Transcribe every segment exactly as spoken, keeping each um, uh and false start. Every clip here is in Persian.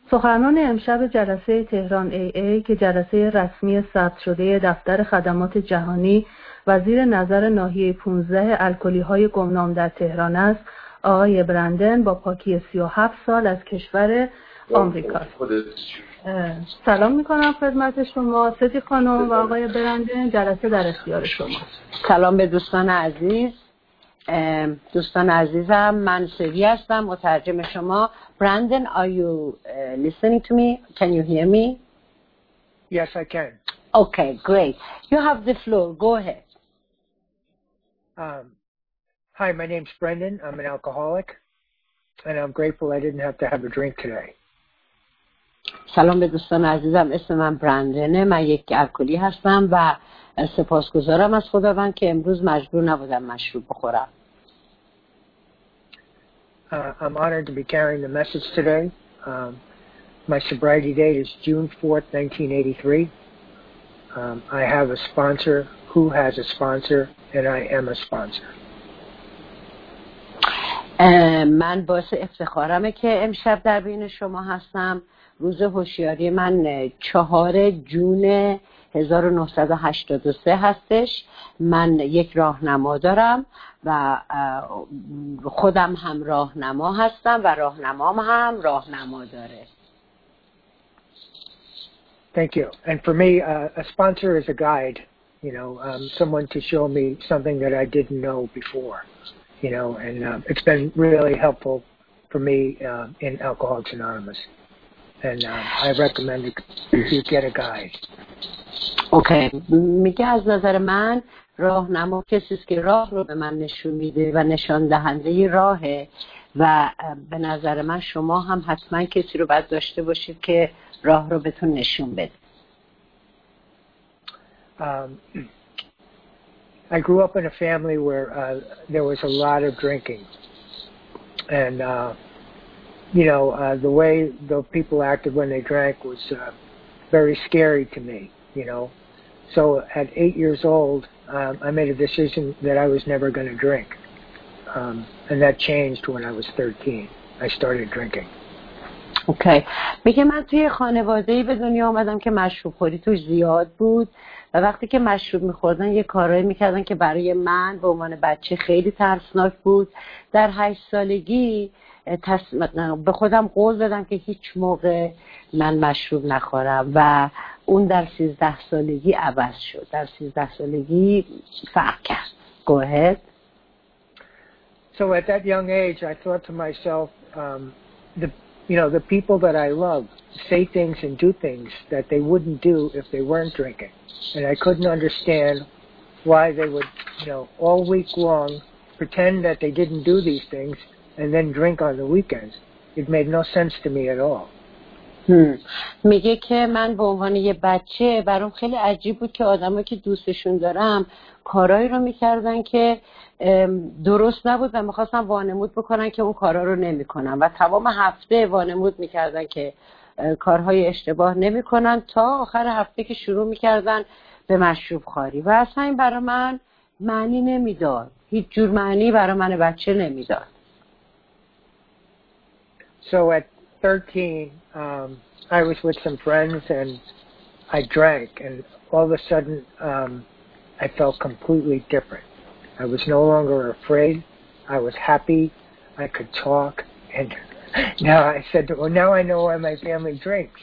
سخنران امشب جلسه تهران ای ای که جلسه رسمی ثبت شده دفتر خدمات جهانی و زیر نظر ناحیه پانزده الکلی‌های گمنام در تهران است، آقای برندن با پاکی سی و هفت سال از کشور آمریکا. سلام میکنم خدمت شما ستی خانم و آقای برندن. جلسه در اختیار شما. سلام به دوستان عزیز. دوستان عزیزم، من سوی هستم، مترجم شما. Brandon, are you uh, listening to me? Can you hear me? Yes, I can. Okay, great. You have the floor. Go ahead. Um, hi, my name's Brendan. I'm an alcoholic, and I'm grateful I didn't have to have a drink today. سلام به دوستان عزیزم، اسم من برندنه، من یک الکلی هستم و سپاسگزارم از خداوند که امروز مجبور نبودم مشروب بخورم. Uh, I'm honored to be carrying the message today. Um, my sobriety date is June fourth, nineteen eighty-three. Um, I have a sponsor who has a sponsor, and I am a sponsor. من باعث افتخارمه که امشب در بین شما هستم. روز هوشیاری من چهار جون هزار و نهصد و هشتاد و سه هستش. من یک راهنما دارم و خودم هم راهنما هستم و راهنمام هم راهنما داره. Thank you. And for me, uh, a sponsor is a guide, you know, um, someone to show me something that I didn't know before, you know, and um, it's been really helpful for me uh, in Alcoholics Anonymous. And um, I recommend you get a guide. اوکی. میگه از نظر من راهنما کسی است که راه رو به من نشون میده و نشان دهنده راهه و به نظر من شما هم حتما کسی رو باید داشته باشید که راه رو بهتون نشون بده. Um, I grew up in a family where uh, there was a lot of drinking, and uh, you know uh, the way the people acted when they drank was uh, very scary to me. You know, so at eight years old, um, I made a decision that I was never going to drink, um, and that changed when I was thirteen. I started drinking. اوکی. میگه من توی خانواده‌ای به دنیا آمدم که مشروب خوری توش زیاد بود و وقتی که مشروب می‌خوردن یه کارایی می‌کردن که برای من به عنوان بچه خیلی ترسناک بود. در هشت سالگی تص... به خودم قول دادم که هیچ موقع من مشروب نخورم و اون در سیزده سالگی عوض شد. در سیزده سالگی فرق کرد. Go ahead. So at that young age, I thought to myself, um, the you know the people that I love say things and do things that they wouldn't do if they weren't drinking, and I couldn't understand why they would, you know, all week long pretend that they didn't do these things and then drink on the weekends. It made no sense to me at all. Hmm. میگه که من به عنوان یه بچه برام خیلی عجیب بود که آدمایی که دوستشون دارم کارایی رو میکردن که درست نبود و میخواستن وانمود بکنن که اون کارا رو نمیکنن و تمام هفته وانمود میکردن که کارهای اشتباه نمیکنن تا آخر هفته که شروع میکردن به مشروب خوری و اصلا این برای من معنی نمیداد. هیچ جور معنی برای من بچه نمیداد. So at thirteen, um, I was with some friends and I drank, and all of a sudden, um, I felt completely different. I was no longer afraid. I was happy. I could talk, and now I said, "Well, now I know why my family drinks."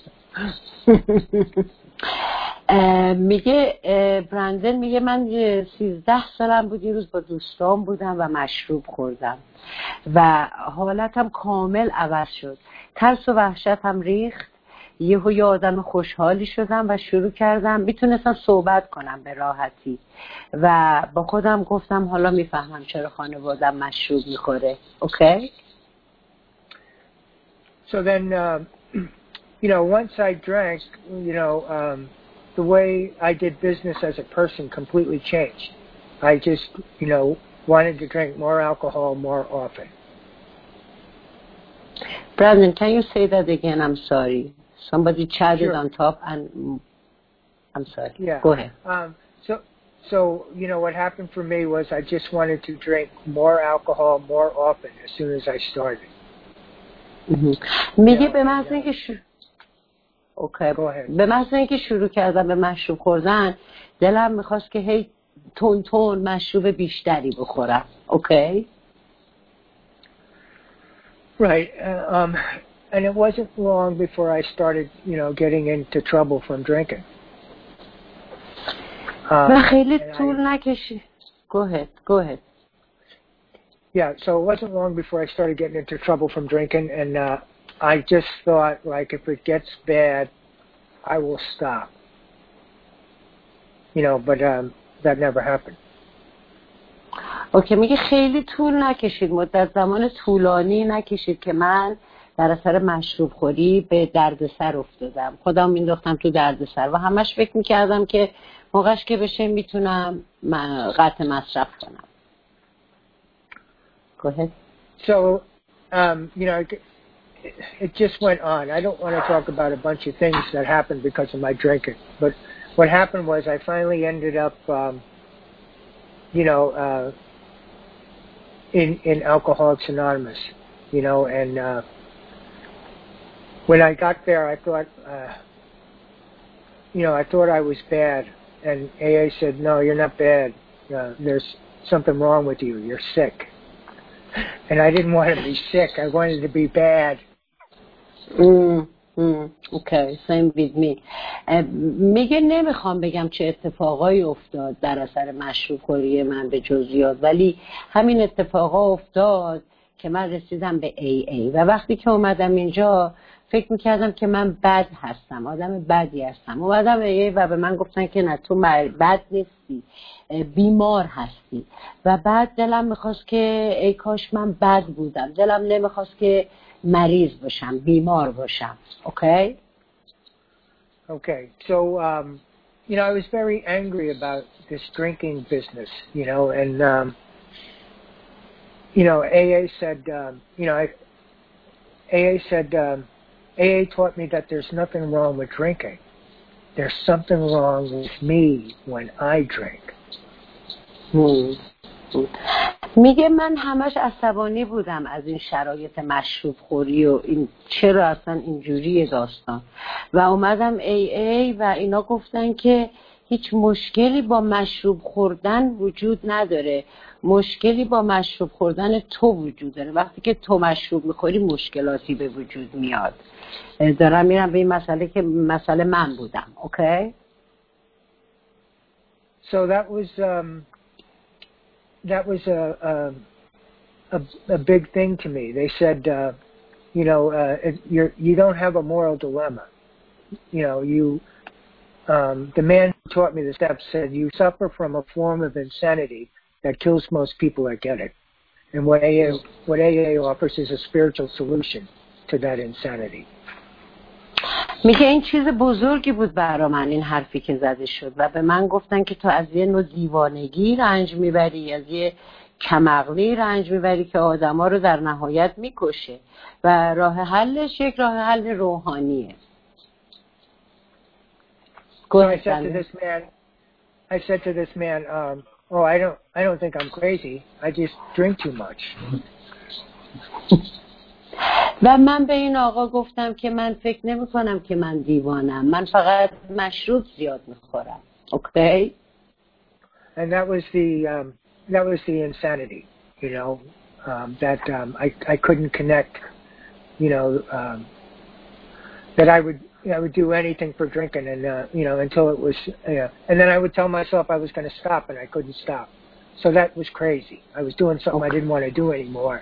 میگه برندن میگه من سیزده سالم بود، یه روز با دوستان بودم و مشروب خوردم و حالتم کامل عوض شد. ترس و وحشتم ریخت. یهو یه آدم خوشحالی شدم و شروع کردم میتونستم صحبت کنم به راحتی و با خودم گفتم حالا میفهمم چرا خانوادم مشروب میخوره. اوکی؟ So then, um, you know, once I drank, you know, um, the way I did business as a person completely changed. I just, you know, wanted to drink more alcohol more often. Brandon, can you say that again? I'm sorry. Somebody chatted Sure. on top and I'm sorry. Yeah. Go ahead. Um, so, so, you know, what happened for me was I just wanted to drink more alcohol more often as soon as I started. میگه به محض اینکه شروع اوکی به محض اینکه شروع کردم به مشروب خوردن دلم میخواست که هی تون تون مشروب بیشتری بخورم. اوکی Right. Uh, um, and it wasn't long before I started, you know, getting into trouble from drinking. و خیلی طول نکشید. Go ahead. Go ahead. Yeah, so it wasn't long before I started getting into trouble from drinking, and uh, I just thought, like, if it gets bad, I will stop. You know, but um, that never happened. اوکی میگه خیلی طول نکشید، مدت زمان طولانی نکشید که من در اثر مشروب خوری به دردسر افتادم، خودم مینداختم تو دردسر و همش فکر میکردم که موقعش که بشه میتونم قطع مصرف کنم. Go ahead. So, um, you know, it, it just went on. I don't want to talk about a bunch of things that happened because of my drinking, but what happened was I finally ended up, um, you know, uh, in, in Alcoholics Anonymous, you know, and uh, when I got there, I thought, uh, you know, I thought I was bad, and A A said, no, you're not bad. Uh, there's something wrong with you. You're sick. And I didn't want to be sick. I wanted to be bad. Mm, mm, okay, same with me. میگه نمیخوام بگم چه اتفاقایی افتاد در اثر مشروب خوری من به جزئیات، ولی همین اتفاقا افتاد که من رسیدم به ای ای و وقتی که اومدم اینجا فکر میکردم که من بد هستم، آدم بدی هستم. اومدم ای ای و به من گفتن که نه تو بد نیستی، بیمار هستی. و بعد دلم میخواست که ای کاش من بد بودم، دلم نمیخواست که مریض باشم، بیمار باشم. Okay? Okay. So, um, you know, I was very angry about this drinking business, you know, and, um, you know, A A said, um, you know, I, A A said, um, A A taught me that there's nothing wrong with drinking. There's something wrong with me when I drink. Hmm. میگه من همش عصبانی بودم از این شرایط مشروب خوری و این چرا اصلا اینجوری داستان و اومدم ای ای و اینا گفتن که هیچ مشکلی با مشروب خوردن وجود نداره، مشکلی با مشروب خوردن تو وجود داره. وقتی که تو مشروب میخوری مشکلاتی به وجود میاد. دارم میرم به این مسئله که مسئله من بودم. اوکی؟ So that was um that was a a a, a big thing to me. They said, uh, you know, uh, you're you don't have a moral dilemma. You know, you um, the man who taught me the steps said you suffer from a form of insanity that kills most people that get it. And what A A what A A offers is a spiritual solution to that insanity. میگه این چیز بزرگی بود برای من این حرفی که زده شد و به من گفتن که تو از یه نوع دیوانگی رنج میبری، از یه کمعقلی رنج میبری که آدما رو در نهایت میکشه و راه حلش یک راه حل روحانیه. So I said to this man, I said to this man, um, oh, I don't, I don't think I'm crazy. I just drink too much. و من به این آقا گفتم که من فکر نمی کنم که من دیوانم، من فقط مشروب زیاد میخورم. Okay? And that was the um, that was the insanity, you know, um, that um, I I couldn't connect, you know, um, that I would I would do anything for drinking, and uh, you know, until it was, uh, and then I would tell myself I was going to stop, and I couldn't stop. So that was crazy. I was doing something I didn't want to do anymore.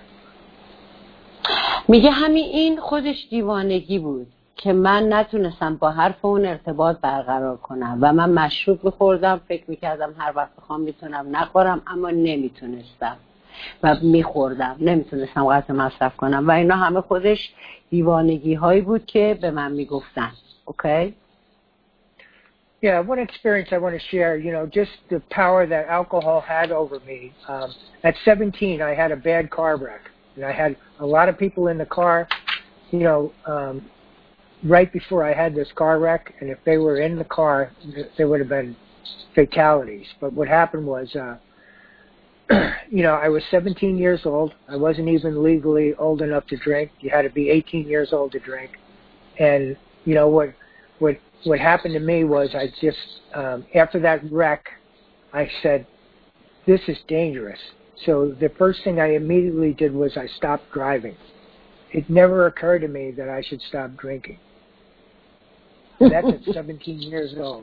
میگه همین این خودش دیوانگی بود که من نتونستم با حرف اون ارتباط برقرار کنم و من مشروب میخوردم، فکر میکردم هر وقت بخوام میتونم نخورم، اما نمیتونستم و میخوردم، نمیتونستم قطع مصرف کنم و اینا همه خودش دیوانگی هایی بود که به من میگفتن. اوکی؟ Yeah, one experience I want to share, you know, just the power that alcohol had over me. Um, at seventeen, I had a bad car wreck. And I had a lot of people in the car, you know, um, right before I had this car wreck. And if they were in the car, there would have been fatalities. But what happened was uh, you know, I was seventeen years old. I wasn't even legally old enough to drink. You had to be eighteen years old to drink. And, you know, what what what happened to me was I just, um, after that wreck, I said, this is dangerous. So the first thing I immediately did was I stopped driving. It never occurred to me that I should stop drinking. And that's at seventeen years old.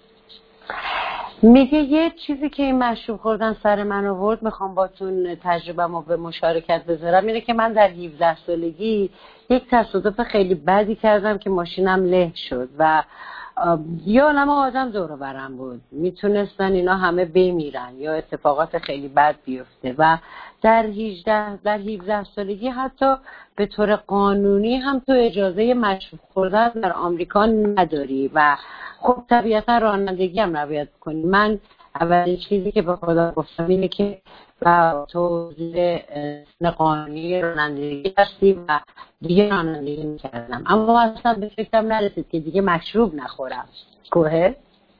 میگه یه چیزی که این مشروب خوردن سر من آورد، میخوام باتون تجربه‌مو به مشارکت بذارم، اینه که من در هفده سالگی یک تصادف خیلی بدی کردم که ماشینم له شد و یه عالم آدم دور و برم بود، میتونستن اینا همه بمیرن یا اتفاقات خیلی بد بیفته و در هجده در هفده سالگی حتی به طور قانونی هم تو اجازه مشروب خوردن در آمریکا نداری و خب طبیعتا رانندگی هم رعایت کنی. من اولین چیزی که به خدا گفتم اینه که و تو زیر قانونی رانندگی هستی و دیگه رانندگی میکردم، اما اصلا به فکرم نرسید که دیگه مشروب نخورم. کوه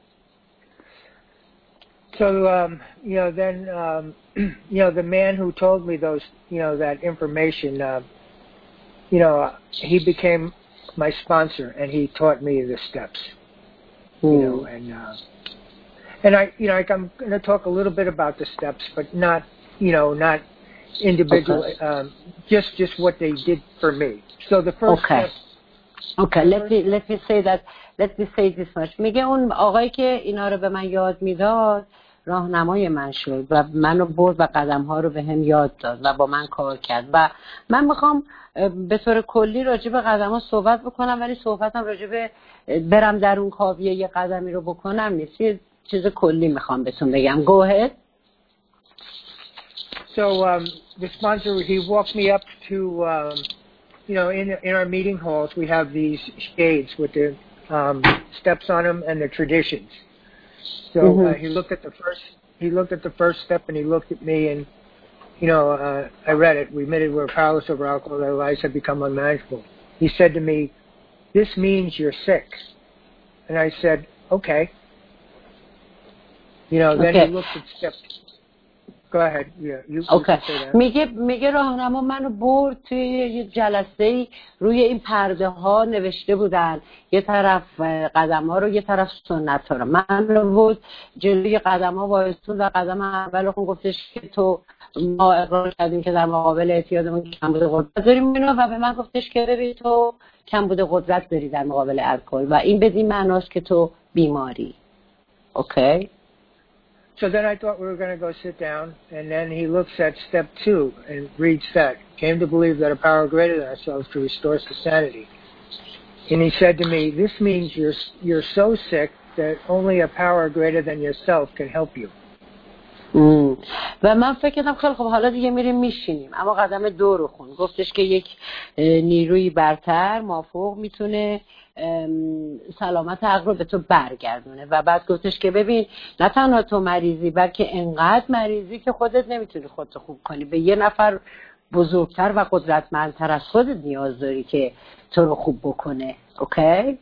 So, um, you know, then, um, you know, the man who told me those, you know, that information, uh, you know, he became my sponsor and he taught me the steps, mm. you know, and, uh, and I, you know, like I'm going to talk a little bit about the steps, but not, you know, not individual, okay. um, just, just what they did for me. So the first okay. step. Okay, let me, let me say that, let me say this much. میگه اون آقایی که اینا رو به من یاد میداد راهنمای من شد و منو برد و قدم‌ها رو به هم یاد داد و با من کار کرد و من میخوام به طور کلی راجع به قدم‌ها صحبت بکنم، ولی صحبتم راجع به برم در اون کاویه یه قدمی رو بکنم نیست، یه چیز کلی میخوام بهتون بگم. Go ahead. So um, the sponsor, he walked me up to, um, you know, in in our meeting halls we have these shades with the um, steps on them and the traditions. So mm-hmm. uh, he looked at the first. He looked at the first step, and he looked at me, and you know, uh, I read it. We admitted we're powerless over alcohol. Our lives have become unmanageable. He said to me, "This means you're sick," and I said, "Okay." You know, then okay. he looked at step. Go ahead. Yeah, you, okay. you can say that. میگه میگه راهنما منو برد توی یه جلسه‌ای، روی این پرده ها نوشته بودن یه طرف قدم ها رو یه طرف سنت ها رو. من رو بود جلوی قدم ها وایستون و قدم اول خون گفتش که تو ما اقرار کردیم که در مقابل اعتیادمون کمبود قدرت داریم اینا و به من گفتش که ببین تو کمبود قدرت داری در مقابل الکل و این بدین معناست که تو بیماری. اوکی. So then I thought we were going to go sit down, and then he looks at step two and reads that, came to believe that a power greater than ourselves to restore us to sanity. And he said to me, this means you're, you're so sick that only a power greater than yourself can help you. ام. و من فکر کردم خیلی خب حالا دیگه میریم میشینیم، اما قدم دو رو خون گفتش که یک نیروی برتر مافوق میتونه سلامت عقل رو به تو برگردونه و بعد گفتش که ببین نه تنها تو مریضی بلکه انقدر مریضی که خودت نمیتونی خودت خوب کنی، به یه نفر بزرگتر و قدرتمندتر از خودت نیاز داری که تو رو خوب بکنه. اوکی؟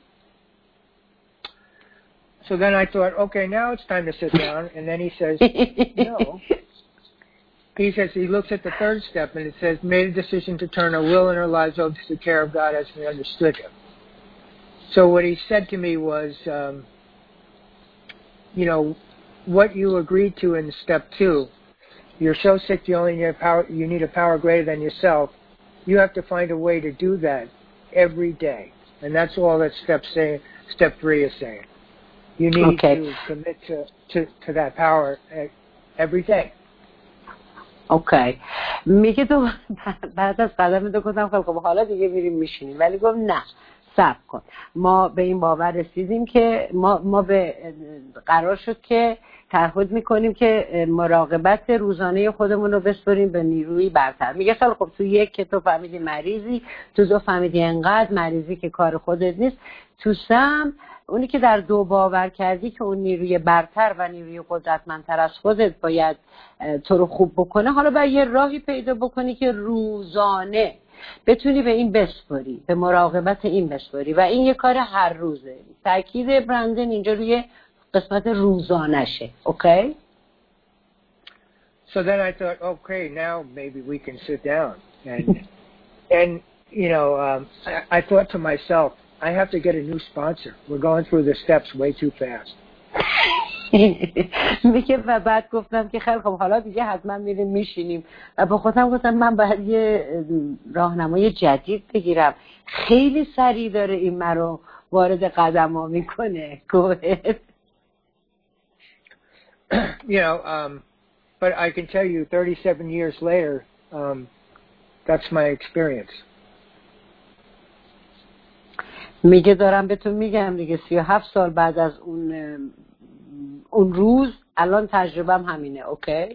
So then I thought, okay, now it's time to sit down. And then he says, no. He says, he looks at the third step and it says, made a decision to turn our will and our lives over to the care of God as we understood him. So what he said to me was, um, you know, what you agreed to in step two, you're so sick you only need a power, you need a power greater than yourself. You have to find a way to do that every day. And that's all that step say, step three is saying. You need okay. to commit to, to, to that power every day. اوکی. میگه تو بعد از قدم دو گفتم خب حالا دیگه میریم میشینیم، ولی گفت نه صبر کن، ما به این باور رسیدیم که ما ما به قرار شد که تعهد میکنیم که مراقبت روزانه خودمون رو بسپاریم به نیروی برتر. میگه خیلی خب تو یک که تو فهمیدی مریضی، تو دو فهمیدی انقدر مریضی که کار خودت نیست، تو سم اونی که در دو باور کردی که اون نیروی برتر و نیروی قدرتمندتر از خودت باید تو رو خوب بکنه، حالا باید یه راهی پیدا بکنی که روزانه بتونی به این بسپاری، به مراقبت این بسپاری و این یه کار هر روزه. تاکید برندن اینجا روی قسمت روزانشه. اوکی؟ so then I thought, okay, now maybe we can sit down. And, and you know, um, I, I thought to myself, I have to get a new sponsor. We're going through the steps way too fast. میگه و بعد گفتم که خیلی خب حالا دیگه حتما میریم میشینیم و با خودم گفتم من باید یه راهنمای جدید بگیرم. خیلی سریع داره این مرا وارد قدم ها میکنه. You know, um, but I can tell you thirty-seven years later, um, that's my experience. میگه دارم بهتون میگم دیگه سی و هفت سال بعد از اون اون روز الان تجربم همینه. اوکی.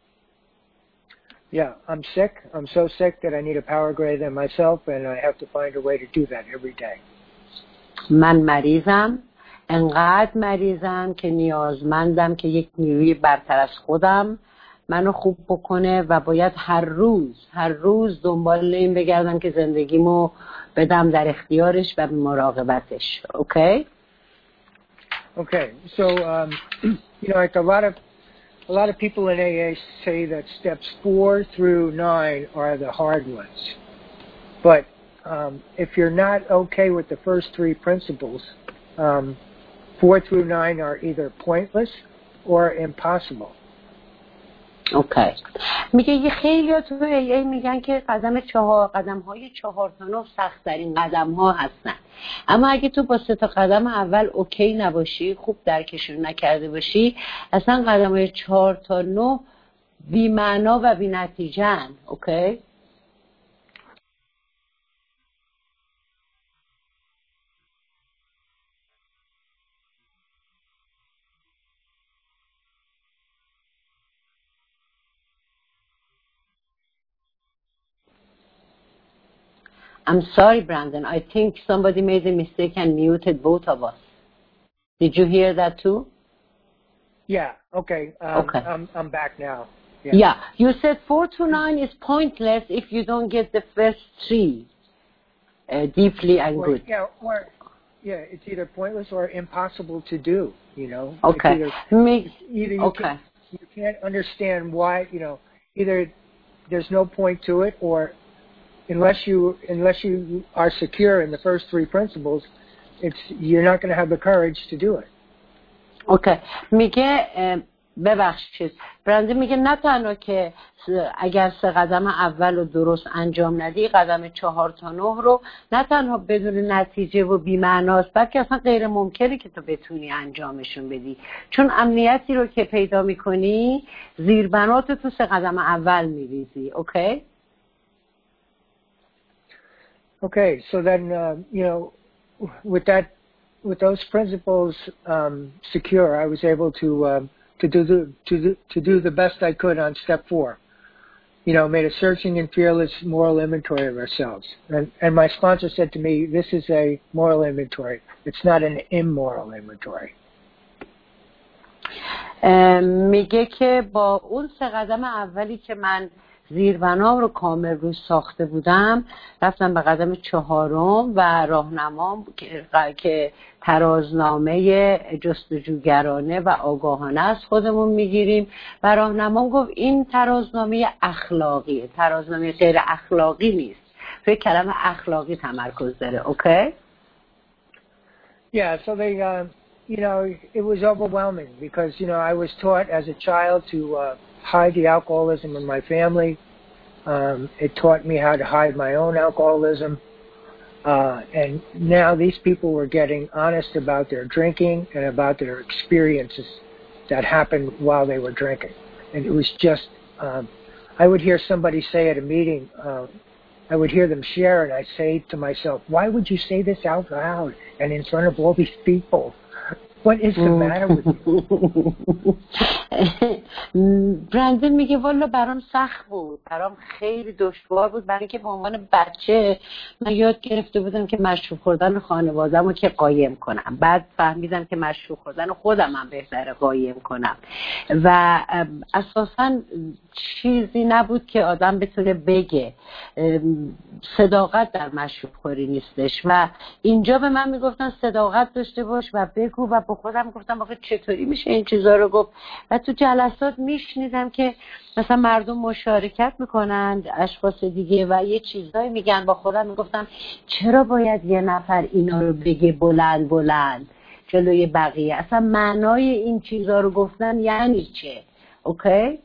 Yeah, I'm sick. I'm so sick that I need a power greater than myself, and I have to find a way to do that every day. من مریضم، انقدر مریضم که نیازمندم که یک نیروی برتر از خودم منو خوب بکنه و باید هر روز هر روز دنبال این بگردم که زندگیمو بدم در اختیارش و مراقبتش. اوکی؟ Okay. So, um, you know, like a lot of a lot of people in A A say that steps four through nine are the hard ones. But um, if you're not okay with the first three principles, um, four through nine are either pointless or impossible. اوکی. میگه یه خیلی تو ای ای میگن که قدم چهار قدم های چهار تا نه سخت ترین قدم ها هستن، اما اگه تو با سه تا قدم اول اوکی نباشی، خوب درکشون نکرده باشی، اصلا قدم های چهار تا نه بی معنا و بی نتیجه‌ن. اوکی. I'm sorry, Brandon. I think somebody made a mistake and muted both of us. Did you hear that too? Yeah. Okay. Um, okay. I'm I'm back now. Yeah. Yeah. You said four to nine is pointless if you don't get the first three uh, deeply and or, good. Yeah. Or yeah, it's either pointless or impossible to do. You know. Okay. Either, Me, either you okay. Can, you can't understand why. You know. Either there's no point to it, or unless you unless you are secure in the first three principles, it's you're not going to have the courage to do it. Okay. میگه ببخشید برنده میگه نه تنها که اگر سه قدم اول رو درست انجام ندی، قدم چهار تا نه رو نه تنها بدون نتیجه و بی‌معناست، بلکه اصلا غیر ممکنه که تو بتونی انجامشون بدی، چون امنیتی رو که پیدا میکنی زیربنات تو سه قدم اول میریزی. اوکی. Okay, so then, uh, you know, with that, with those principles um, secure, I was able to uh, to do the to do, to do the best I could on step four. You know, made a searching and fearless moral inventory of ourselves, and and my sponsor said to me, "This is a moral inventory. It's not an immoral inventory." میگه که با اون سه قدم اولی که من زیربنام رو کامل روش ساخته بودم، رفتم به قدم چهارم و راهنمام که ترازنامه جستجوگرانه و آگاهانه از خودمون میگیریم و راهنمام گفت این ترازنامه اخلاقیه، ترازنامه غیر اخلاقی نیست، روی کلمه اخلاقی تمرکز داره. اوکی؟ Yeah, so they, uh, you know, it was overwhelming because, you know, I was taught as a child to uh, hide the alcoholism in my family. Um, it taught me how to hide my own alcoholism. Uh, and now these people were getting honest about their drinking and about their experiences that happened while they were drinking. And it was just, um, I would hear somebody say at a meeting, uh, I would hear them share, and I'd say to myself, why would you say this out loud and in front of all these people? What is the matter with you? برندن میگه والا برام سخت بود، برام خیلی دشوار بود، برای که به عنوان بچه من یاد گرفته بودم که مشروب خوردن خانوادم رو که قایم کنم، بعد فهمیدم که مشروب خوردن خودم هم بهتره قایم کنم و اساساً چیزی نبود که آدم بتونه بگه، صداقت در مشروب خوری نیستش و اینجا به من میگفتن صداقت داشته باش و بگو و با خودم گفتم آخه چطوری میشه این چیزا رو گفت. و تو جلسات میشنیدم که مثلا مردم مشارکت میکنن، اشخاص دیگه و یه چیزایی میگن، با خودم میگفتم چرا باید یه نفر اینا رو بگه بلند بلند جلوی بقیه؟ اصلا معنای این چیزا رو گفتن یعنی چه؟ اوکی؟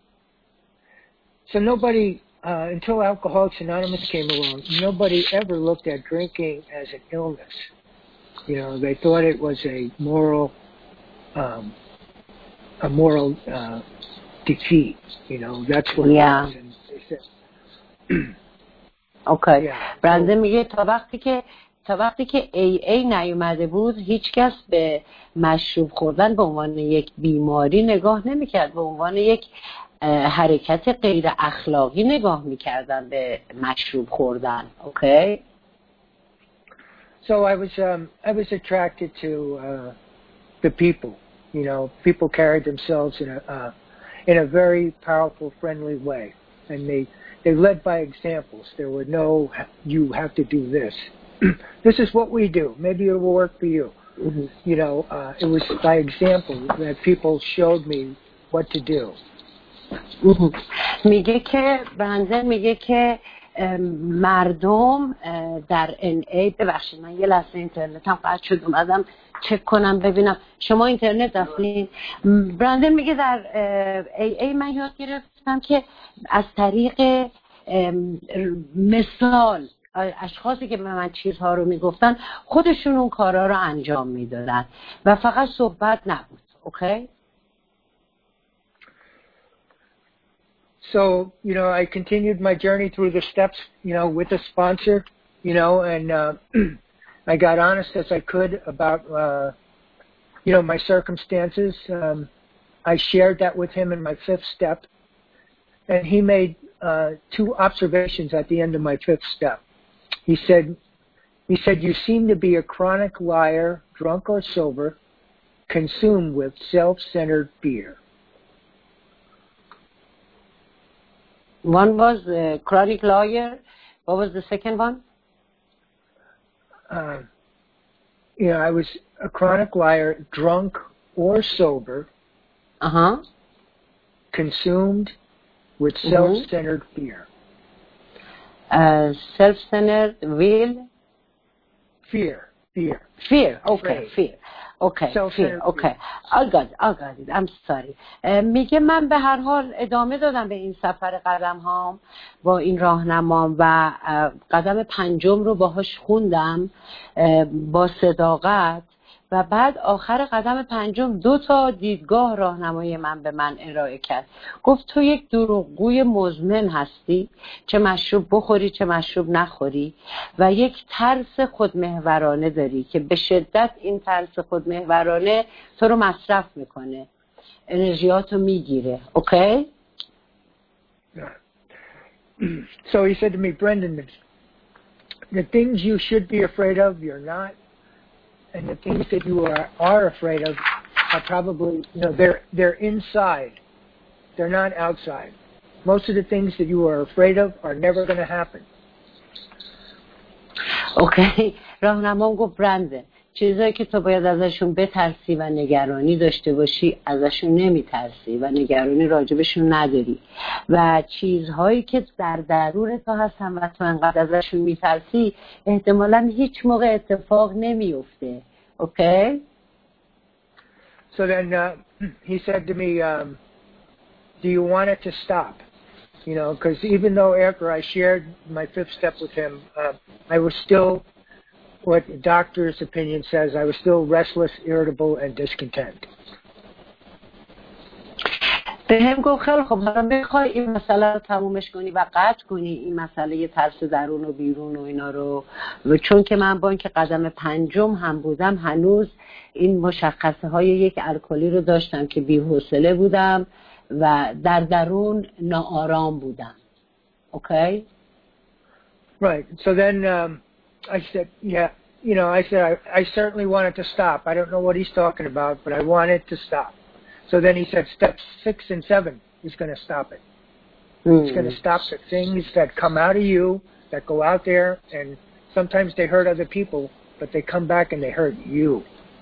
So nobody, uh, until Alcoholics Anonymous came along, nobody ever looked at drinking as an illness. You know, they thought it was a moral, um, a moral uh, defeat. You know, that's what yeah. it was. And they said, okay. Yeah. برنده میگه تا وقتی که تا وقتی که ای ای نیومده بود هیچ کس به مشروب خوردن به عنوان یک بیماری نگاه نمیکرد، به عنوان یک حرکت غیر اخلاقی نگاه میکردن به مشروب خوردن. اوکی؟ So I was um, I was attracted to uh, the people. You know, people carried themselves in a uh, in a very powerful, friendly way, and they they led by examples. There were no you have to do this. This is what we do. Maybe it will work for you. Mm-hmm. You know, uh, it was by example that people showed me what to do. میگه که بنده میگه که مردم در ان ای، ببخشید من یه لحظه اینترنتم قطع شد اومدم چک کنم ببینم شما اینترنت داشتین. برندن میگه در ای ای من یاد گرفتم که از طریق مثال اشخاصی که به من چیزها رو میگفتن خودشون اون کارا رو انجام میدادن و فقط صحبت نبود. اوکی؟ So, you know, I continued my journey through the steps, you know, with a sponsor, you know, and uh, I got honest as I could about, uh, you know, my circumstances. Um, I shared that with him in my fifth step, and he made uh, two observations at the end of my fifth step. He said, he said, you seem to be a chronic liar, drunk or sober, consumed with self-centered fear. One was a chronic liar. What was the second one? Uh, you know, I was a chronic liar, drunk or sober, uh-huh. consumed with mm-hmm. self-centered fear. Uh, self-centered will? Fear. Fear. Fear. Okay, Afraid. fear. Okay, fear. Okay. I got it. I got it. I'm sorry. میگه من به هر حال ادامه دادم به این سفر قدم هام با این راهنمام و قدم پنجم رو باهاش خوندم با صداقت و بعد آخر قدم پنجم دو تا دیدگاه راهنمای من به من ارائه کرد. گفت تو یک دروغگوی مزمن هستی، چه مشروب بخوری چه مشروب نخوری، و یک ترس خودمحورانه داری که به شدت این ترس خودمحورانه تو رو مصرف میکنه، انرژیاتو میگیره. اوکی؟ So he said to me, Brendan, the things you should be afraid of, you're not. And the things that you are, are afraid of are probably, you know, they're they're inside. They're not outside. Most of the things that you are afraid of are never going to happen. Okay. راهنمام گفت برنده چیزایی که تو باید ازشون بترسی و نگرانی داشته باشی ازشون نمیترسی و نگرانی راجبشون نداری، و چیزهایی که در درون تو هستن و تو انقدر ازشون میترسی احتمالاً هیچ موقع اتفاق نمیفته. Okay? So then uh, he said to me, um, do you want it to stop? You know, because even though after I shared my fifth step with him, uh, I was still, what the doctor's opinion says, I was still restless, irritable, and discontent. به هم گفت خیلی خب حالا بخوای این مسئله رو تمومش کنی و قطع کنی این مسئله یه ترس درون و بیرون و اینا رو، و چون که من با اینکه قدم پنجم هم بودم هنوز این مشخصه های یک الکلی رو داشتم که بی‌حوصله بودم و در درون ناآرام بودم. Okay? Right. So then um, I said, yeah, you know, I said, I, I certainly wanted to stop. I don't know what he's talking about, but I wanted to stop. So then he said steps six and seven is going to stop it. Mm. It's going to stop the things that come out of you, that go out there, and sometimes they hurt other people, but they come back and they hurt you.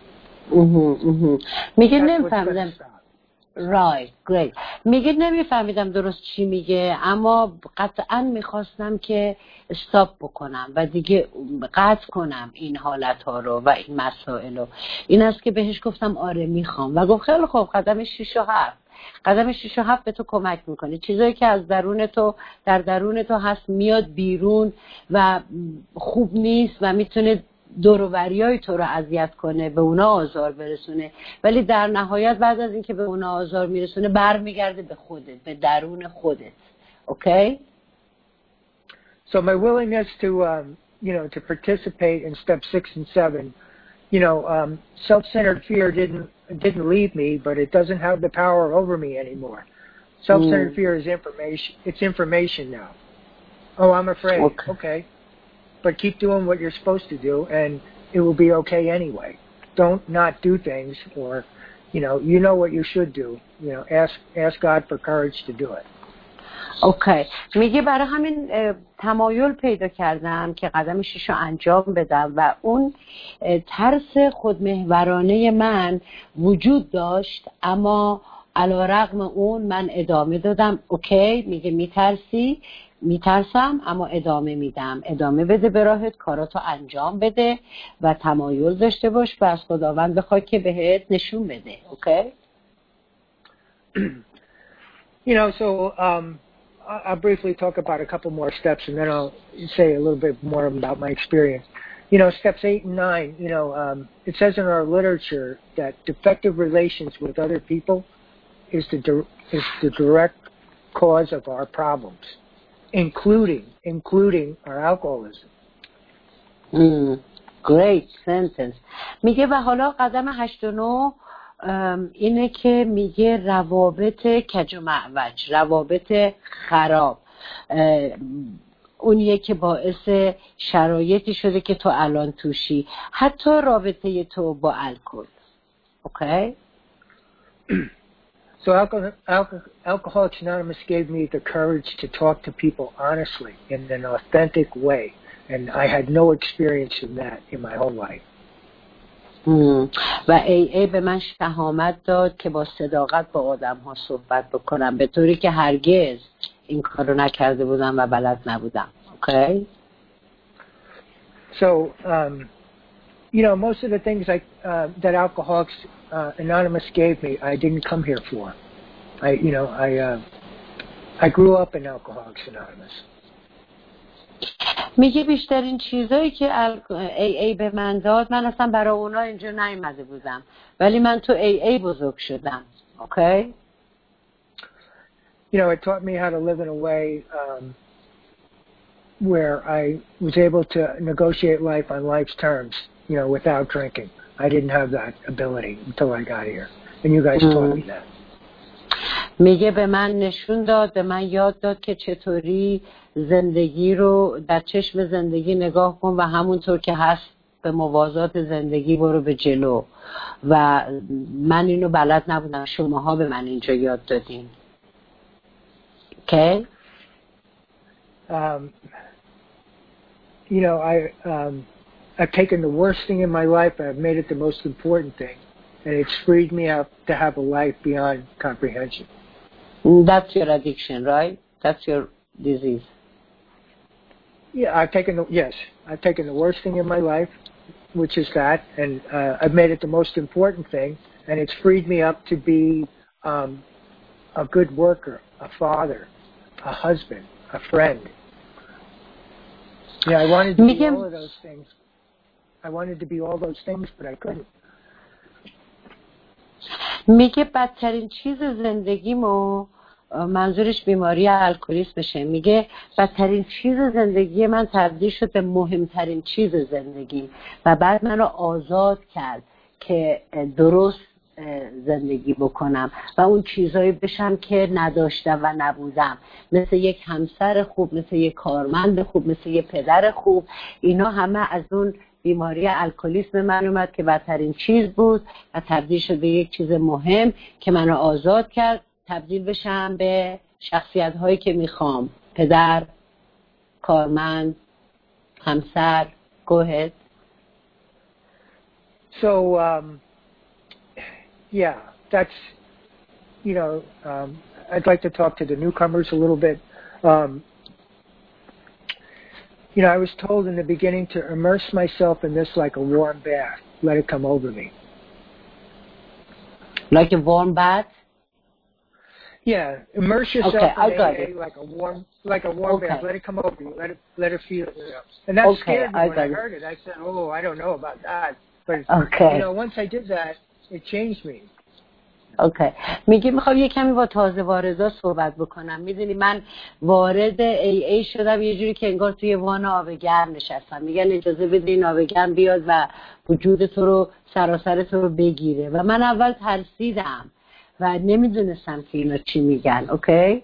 میگه نمیفهمیدم. Right, great. میگه نمیفهمیدم درست چی میگه، اما قطعا میخواستم که استاپ بکنم و دیگه قطع کنم این حالت ها رو و این مسائل رو. این است که بهش گفتم آره میخوام و گفت خیلی خوب، قدم شیش و هفت قدم شیش و هفت به تو کمک میکنه. چیزایی که از درون تو در درون تو هست میاد بیرون و خوب نیست و میتونه دور و بریای تو رو اذیت کنه، به اونا آزار برسونه، ولی در نهایت بعد از اینکه به اونا آزار میرسونه برمیگرده به خودت، به درون خودت. Okay? So my willingness to um, you know to participate in step six and seven, you know, um, self-centered fear didn't didn't leave me, but it doesn't have the power over me anymore. Self-centered mm. fear is information. It's information now. Oh, I'm afraid. Okay. okay. But keep doing what you're supposed to do, and it will be okay anyway. Don't not do things, or, you know, you know what you should do. You know, ask ask God for courage to do it. اوکی. میگه برای همین تمایل پیدا کردم که قدم شیش رو انجام بدم و اون ترس خودمحورانه من وجود داشت، اما علیرغم اون من ادامه دادم. اوکی، میگه میترسی؟ میترسم اما ادامه میدم. ادامه بده به راهت، کاراتو انجام بده و تمایل داشته باش و از خداوند بخوای که بهت نشون بده. اوکی. You know, so um, I'll briefly talk about a couple more steps, and then I'll say a little bit more about my experience. You know, steps eight and nine, you know, um, it says in our literature that defective relations with other people is the di- is the direct cause of our problems, including including our alcoholism. Mm, great sentence. میگه و حالا قدم هشت و نو اینه که میگه روابط کج و معوج، روابط خراب، اونیه که باعث شرایطی شده که تو الان توشی، حتی رابطه تو با الکل. اوکی؟ So Alcohol, Alcohol, Alcoholics Anonymous gave me the courage to talk to people honestly in an authentic way, and I had no experience in that in my whole life. و ای ای به من شهامت داد که با صداقت با آدم ها صحبت بکنم، به طوری که هرگز این کارو نکرده بودم و بلد نبودم. Okay? So, um, you know, most of the things like uh, that Alcoholics uh, Anonymous gave me, I didn't come here for. I, you know, I uh, I grew up in Alcoholics Anonymous. میگه بیشترین چیزایی که ای ای به من داد من اصلا برای اونا اینجا نیومده بودم، ولی من تو ای ای بزرگ شدم. Okay? You know, it taught me how to live in a way um, where I was able to negotiate life on life's terms, you know, without drinking. I didn't have that ability until I got here, and you guys mm. taught me that. میگه به من نشون داد، به من یاد داد که چطوری زندگی رو در چشم زندگی نگاه کن و همونطور که هست به موازات زندگی برو به جلو، و من اینو بلد نبودم، شماها به من اینجا یاد دادین. Okay? Um, you know, I, um, I've taken the worst thing in my life and I've made it the most important thing, and it's freed me up to have a life beyond comprehension. That's your addiction, right? That's your disease. Yeah, I've taken the, yes, I've taken the worst thing in my life, which is that, and uh, I've made it the most important thing, and it's freed me up to be um, a good worker, a father, a husband, a friend. Yeah, I wanted to be all of those things. I wanted to be all those things, but I couldn't. میگه بدترین چیز زندگیمو، منظورش بیماری الکلیسمشه، میگه بدترین چیز زندگی من تبدیل شد به مهمترین چیز زندگی و بعد من رو آزاد کرد که درست زندگی بکنم و اون چیزایی بشم که نداشتم و نبودم، مثل یک همسر خوب، مثل یک کارمند خوب، مثل یک پدر خوب. اینا همه از اون بیماری الکلیسم من اومد که بدترین چیز بود و تبدیل شد به یک چیز مهم که منو آزاد کرد تبدیل بشم به شخصیت هایی که میخوام: پدر، کارمند، همسر. Go ahead. So um, yeah, that's, you know, um, I'd like to talk to the newcomers a little bit. Um, you know, I was told in the beginning to immerse myself in this like a warm bath. Let it come over me. Like a warm bath? Yeah, immerse yourself okay, in I got A A it. like a warm, like a warm okay. bath. Let it come over you. Let it, let it feel. You know. And that okay, scared me I when I it. heard it. I said, "Oh, I don't know about that." But okay. you know, once I did that, it changed me. اوکی میگه میخوام یه کمی با تازه واردا صحبت بکنم. میدونی من وارد ای ای شدم یه جوری که انگار توی وان آب گرم نشستم. میگن اجازه بده این آب گرم بیاد و وجود تو رو سراسر تو رو بگیره و من اول ترسیدم و نمیدونستم که اینا چی میگن. اوکی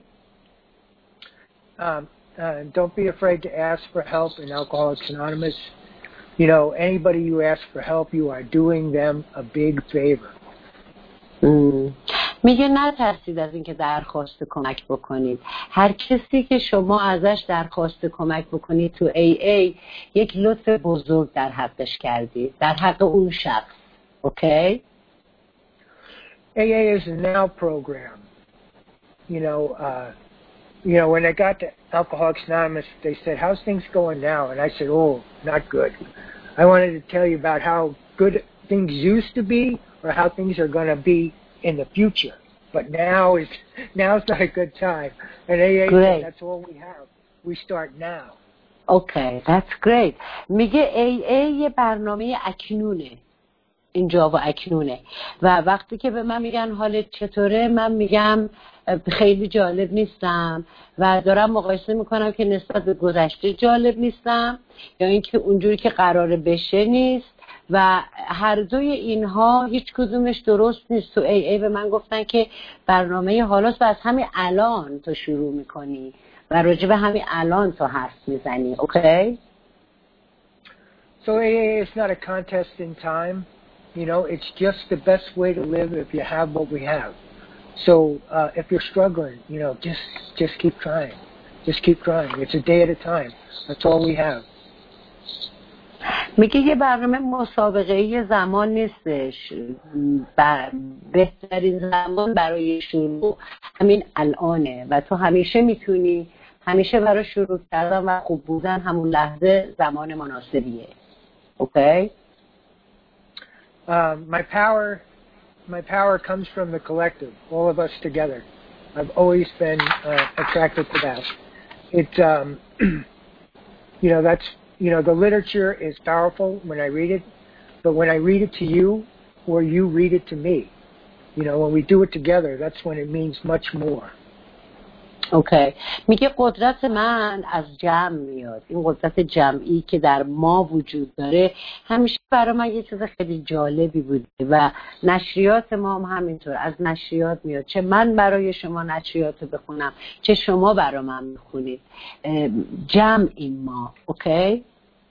Um, uh, don't be afraid to ask for help in Alcoholics Anonymous. You know, anybody you ask for help, you are doing them a big favor. میگه نترسید از اینکه درخواست کمک بکنید. هر کسی که شما ازش درخواست کمک بکنید تو ای ای یک لطف بزرگ در حقش کردید، در حق اون شخص. اوکی؟ A A is a now program. You know, uh, you know, when I got to Alcoholics Anonymous, they said, "How's things going now?" And I said, "Oh, not good. I wanted to tell you about how good things used to be, or how things are going to be in the future. But now is now's not a good time." And A A great. said, "That's all we have. We start now." Okay, that's great. میگه ای ای یه برنامه اکنونه. اینجا و اکنونه و وقتی که به من میگن حالت چطوره، من میگم خیلی جالب نیستم و دارم مقایسه میکنم که نسبت به گذشته جالب نیستم یا اینکه اونجوری که قراره بشه نیست و هر دوی اینها هیچ کدومش درست نیست. تو ای ای به من گفتن که برنامه حالاست و از همین الان تو شروع میکنی و راجع به همین الان تو حرف میزنی. اوکی؟ So A A is not a contest in time. You know, it's just the best way to live if you have what we have. So uh, if you're struggling, you know, just just keep trying. Just keep trying. It's a day at a time. That's all we have. میگه یه برنامه مسابقه‌ای زمان نیستش. بهترین زمان برای شروع همین الانه و تو همیشه میتونی، همیشه برای شروع کردن و خوب بودن همون لحظه زمان مناسبیه. اوکی؟ Um, my power, my power comes from the collective, all of us together. I've always been uh, attracted to that. It, um, you know, that's, you know, the literature is powerful when I read it, but when I read it to you, or you read it to me, you know, when we do it together, that's when it means much more. اوکی. میگه قدرت من از جمع میاد. این قدرت جمعی که در ما وجود داره همیشه برای من یه چیز خیلی جالبی بوده و نشریات ما هم همینطور از نشریات میاد. چه من برای شما نشریات رو بخونم چه شما برای من میخونید. جمعی ما. اوکی؟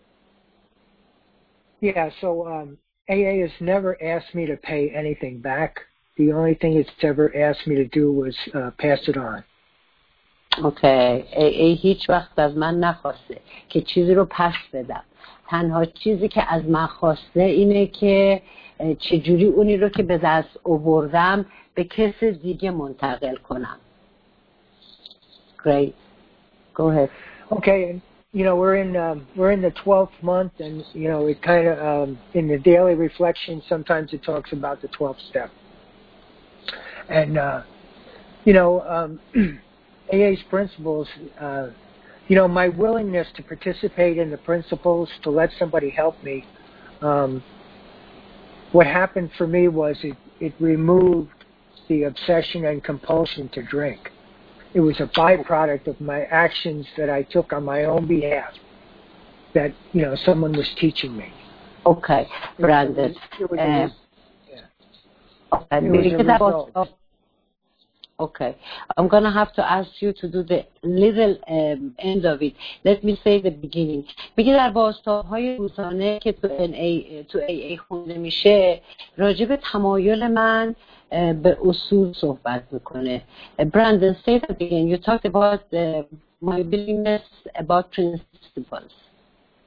Yeah, so um, A A has never asked me to pay anything back. The only thing it's ever asked me to do was uh, pass it on. اوکی. ای ای هیچ وقت از من نخواسته که چیزی رو پس بدم. تنها چیزی که از من خواسته اینه که چجوری اونی رو که به دست آوردم به کس دیگه منتقل کنم. Great. Go ahead. Okay, and you know we're in um, we're in the twelfth month, and you know it kind of um, in the daily reflection sometimes it talks about the twelfth step, and uh, you know. Um, A A's principles, uh, you know, my willingness to participate in the principles, to let somebody help me, um, what happened for me was it, it removed the obsession and compulsion to drink. It was a byproduct of my actions that I took on my own behalf that, you know, someone was teaching me. Okay, Brandon. It was, it was uh, a, yeah. Okay, it was a result. Of, okay, I'm going to have to ask you to do the little um, end of it. Let me say the beginning. میگه در بازتاب‌های روزانه که تو ان ای تو ای ای خونده میشه راجع به تمایل من به اصول صحبت میکنه. Brandon, say that again. You talked about uh, my willingness about principles.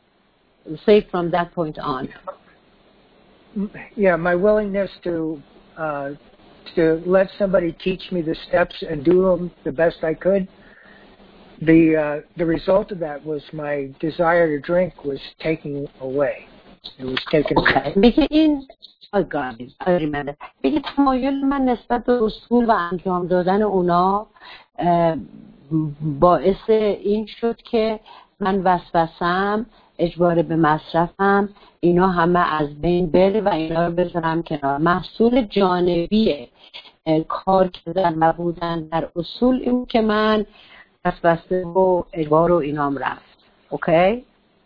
Say from that point on. Yeah, my willingness to uh, to let somebody teach me the steps and do them the best I could, the uh, the result of that was my desire to drink was taken away. It was taken okay. away. میگه این I got it. I remember. میگه تمایل من نسبت به اصول و انجام دادن اونا باعث این شد که من وسوسم، اجبار به مصرفم، اینا همه از بین بره و اینا رو بذارم کنار. محصول جانبی کار کردن و بودن در اصول این که من وسوسه و اجبار و اینام رفت. اوکی؟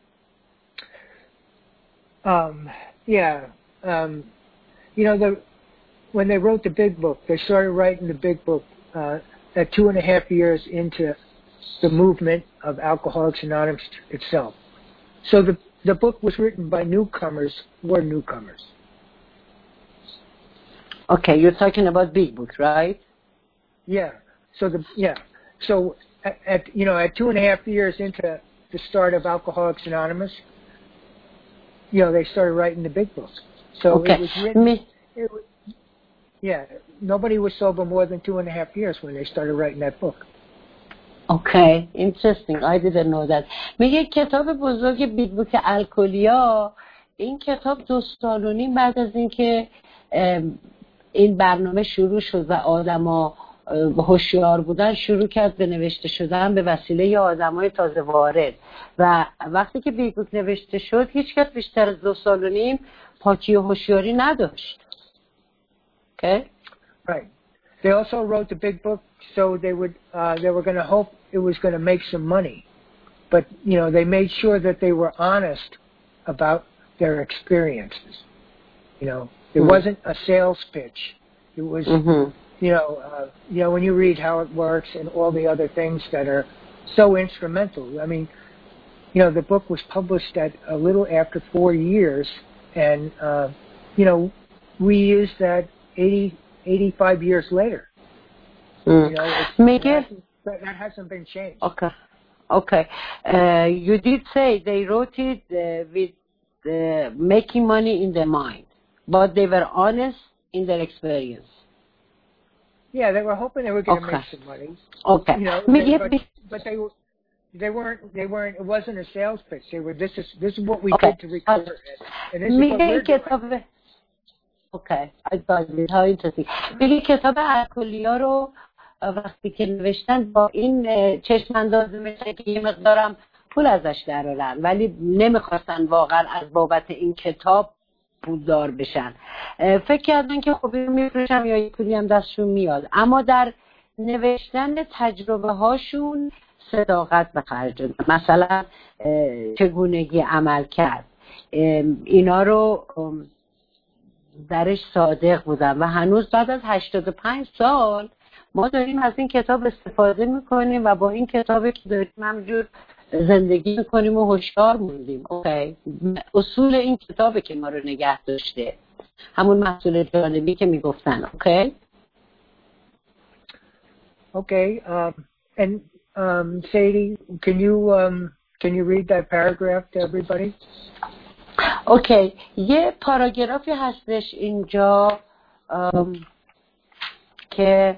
Um, yeah. Um, you know, the when they wrote the big book, they started writing the big book uh, at two and a half years into the movement of Alcoholics Anonymous itself. So the the book was written by newcomers who are newcomers. Okay, you're talking about big book, right? Yeah. So the yeah. So at, at you know at two and a half years into the start of Alcoholics Anonymous, you know they started writing the big book. So okay. it was written. Me. It was, yeah, nobody was sober more than two and a half years when they started writing that book. Okay, interesting. I didn't know that. میگه کتاب بزرگ بیگ بوک الکلیا، این کتاب دو سال و نیم بعد از اینکه این برنامه شروع شد و آدما هوشیار بودن شروع کرد به نوشته شدن به وسیله آدمای تازه وارد و وقتی که بیگ بوک نوشته شد هیچ کس بیشتر از دو سال و نیم پاکی و هوشیاری نداشت. Okay? Right. They also wrote the big book so they would uh, they were going to hope it was going to make some money, but you know they made sure that they were honest about their experiences. You know, it mm-hmm. wasn't a sales pitch. It was, mm-hmm. you know, uh, you know when you read how it works and all the other things that are so instrumental. I mean, you know, the book was published at a little after four years, and uh, you know, we used that eighty, eighty-five years later. Mm. You know, it's, Make that, it, hasn't, that hasn't been changed. Okay. Okay. Uh, you did say they wrote it uh, with uh, making money in their mind, but they were honest in their experience. Yeah, they were hoping they were going to okay. make some money. Okay. You know, they, but, but they were. They weren't. They weren't. It wasn't a sales pitch. They were. This is. This is what we okay. did to recover it, and this is what we're doing. Okay. I got it. How interesting. میگه کتاب الکلیا رو وقتی که نوشتن با این چشم انداز میشه که یه مقدارم پول ازش درارن ولی نمیخواستن واقعا از بابت این کتاب پولدار بشن. فکر کردن که خب اینو میفروشم یا یه پولی هم دستشون میاد، اما در نوشتن تجربه هاشون صداقت به خرج دادن. مثلا چگونگی عمل کرد، اینا رو درش صادق بودن و هنوز بعد از هشتاد و پنج سال ما داریم از این کتاب استفاده میکنیم و با این کتابی که داریم همجور زندگی میکنیم و هوشیار موندیم. اوکی. اصول این کتابی که ما رو نگه داشته، همون محصول جانبی که میگفتن. اوکی. Okay. Um, and um, Sadie, can you um, can you read that paragraph to everybody? اوکی. یه پاراگرافی هستش اینجا که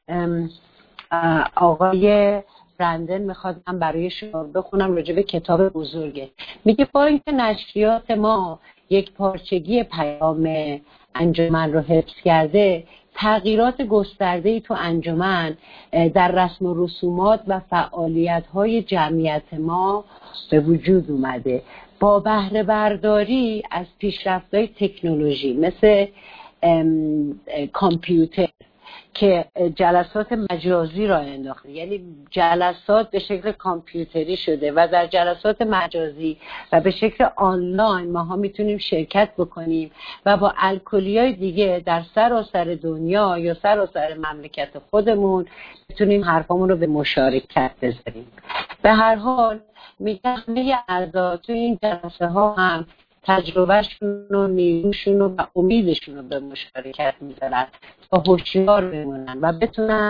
آقای رندن میخواد من برای شما بخونم راجع به کتاب بزرگه. میگه با اینکه نشریات ما یک پارچگی پیام انجمن رو حفظ کرده، تغییرات گسترده‌ای تو انجمن در رسم و رسومات و فعالیت‌های جمعیت ما به وجود اومده. با بهره برداری از پیشرفت‌های تکنولوژی مثل کامپیوتر که جلسات مجازی را انداخته، یعنی جلسات به شکل کامپیوتری شده و در جلسات مجازی و به شکل آنلاین ما ها میتونیم شرکت بکنیم و با الکلیای دیگه در سراسر دنیا یا سراسر مملکت خودمون میتونیم حرفامون رو به مشارکت بذاریم. به هر حال میگه همه اعضا تو این جلسه ها هم تجربهشون و نیروشون و امیدشون رو به مشارکت میذارن تا هوشیار بمونن و بتونن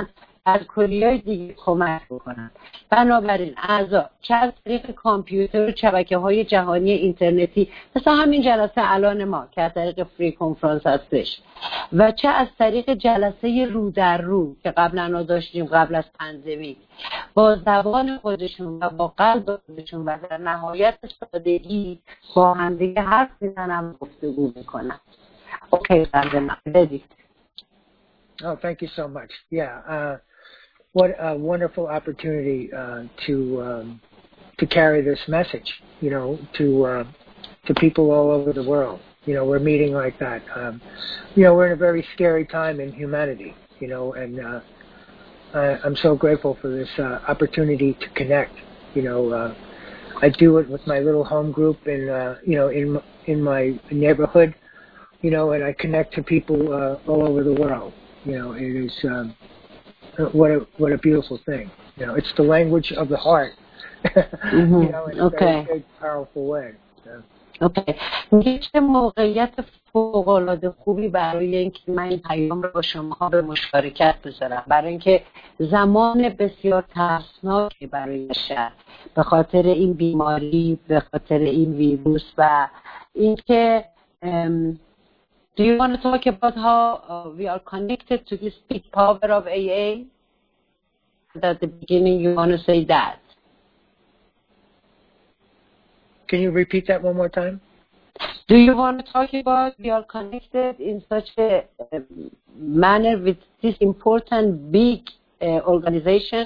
الکلی‌های دیگه کمک بکنن. بنابراین اعضا چه از طریق کامپیوتر و شبکه‌های جهانی اینترنتی مثل همین جلسه الان ما که از طریق فری کنفرانس هستش و چه از طریق جلسه رو در رو که قبلا داشتیم قبل از پندمیک با زبان خودشون و با قلب خودشون و در نهایت سادگی با هم دیگه حرف میزنن و گفتگو میکنن. اوکی Brandon, ready. Oh, thank you so much. Yeah, uh, what a wonderful opportunity uh, to um, to carry this message, you know, to uh, to people all over the world. You know, we're meeting like that. Um, you know, we're in a very scary time in humanity, you know, and uh, I, I'm so grateful for this uh, opportunity to connect. You know, uh, I do it with my little home group in, uh, you know, in in my neighborhood, you know, and I connect to people uh, all over the world. You know, it is um, what a what a beautiful thing. You know, it's the language of the heart. mm-hmm. You know, in a okay. very big, powerful way. So. اوکی. میگه چه موقعیت فوق‌العاده خوبی برای اینکه من این پیام رو با شما به مشارکت بذارم، برای اینکه زمان بسیار ترسناکی برای بشر به خاطر این بیماری، به خاطر این ویروس و اینکه um, do you want to talk about how uh, we are connected to this big power of A A? At the beginning you want to say that. Can you repeat that one more time? Do you want to talk about we are connected in such a uh, manner with this important big uh, organization?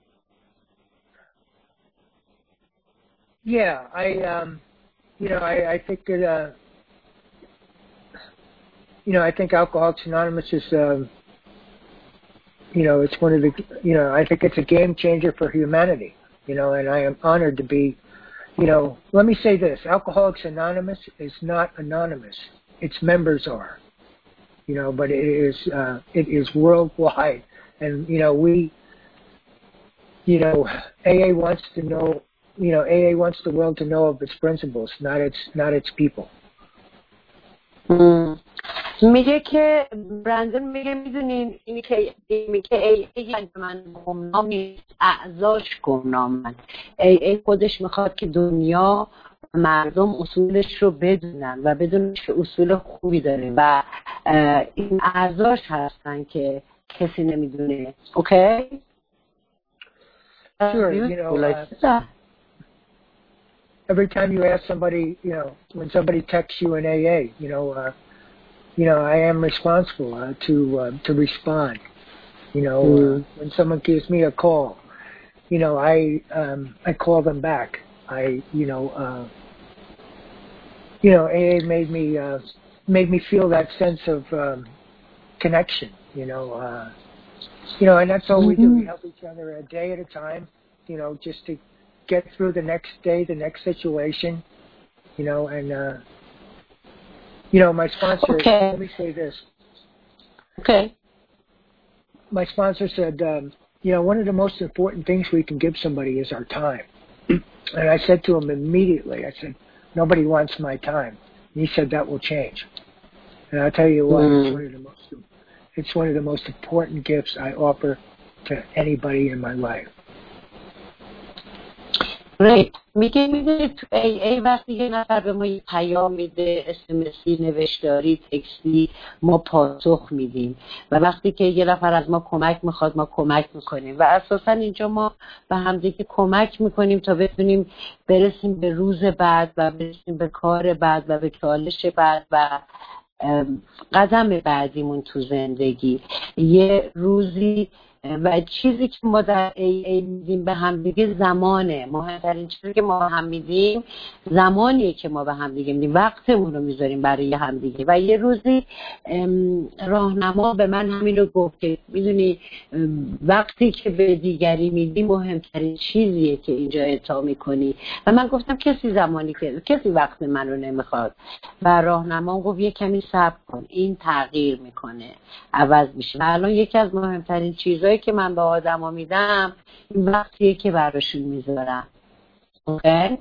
Yeah, I, um, you know, I, I think that, uh, you know, I think Alcoholics Anonymous is, um, you know, it's one of the, you know, I think it's a game changer for humanity, you know, and I am honored to be, you know, let me say this, Alcoholics Anonymous is not anonymous. Its members are, you know, but it is, uh, it is worldwide. And, you know, we, you know, A A wants to know, you know, A A wants the world to know of its principles, not its, not its people. Mm. میگه که برندن میگه میدونین اینی که اینی که ای ای من گمنام نیست، اعضاش گمنامن. ای ای خودش میخواد که دنیا مردم اصولش رو بدونن و بدونن که اصول خوبی داره و این اعضاش هستن که کسی نمیدونه. اوکی؟ Sure, you know, uh, every time you ask somebody, you know, when somebody texts you in A A, you know, uh, you know, I am responsible uh, to uh, to respond. You know, mm. uh, when someone gives me a call, you know, I um, I call them back. I, you know, uh, you know, A A made me uh, made me feel that sense of um, connection. You know, uh, you know, and that's all mm-hmm. we do. We help each other a day at a time. You know, just to get through the next day, the next situation. You know, and. Uh, You know, my sponsor, okay. let me say this. Okay. My sponsor said, um, you know, one of the most important things we can give somebody is our time. And I said to him immediately, I said, nobody wants my time. And he said, that will change. And I'll tell you what, mm. it's, one of the most, it's one of the most important gifts I offer to anybody in my life. Great. میگه میده تو ای ای وقتی یه نفر به ما یه پیام میده، اسمسی، نوشتاری، تکستی، ما پاسخ میدیم و وقتی که یه نفر از ما کمک میخواد ما کمک میکنیم و اساسا اینجا ما به همدیگه کمک میکنیم تا بتونیم برسیم به روز بعد و برسیم به کار بعد و به چالش بعد و قدم بعدیمون تو زندگی. یه روزی و چیزی که ما در ای ای میدیم به هم دیگه زمانه. مهمترین چیزی که ما به هم میدیم زمانیه که ما به هم دیگه میدیم، وقتمون رو میذاریم برای هم دیگه. و یه روزی راهنما به من همین رو گفت که میدونی وقتی که به دیگری میدی مهمترین چیزیه که اینجا اعطا میکنی. و من گفتم کسی زمانی که کسی وقت من رو نمیخواد و راهنما گفت یه کمی صبر کن، این تغییر میکنه، عوض میشه. و الان یکی از مهمترین چیزایی که من به آدما میدم این وقتیه که براشون میذارم. Okay?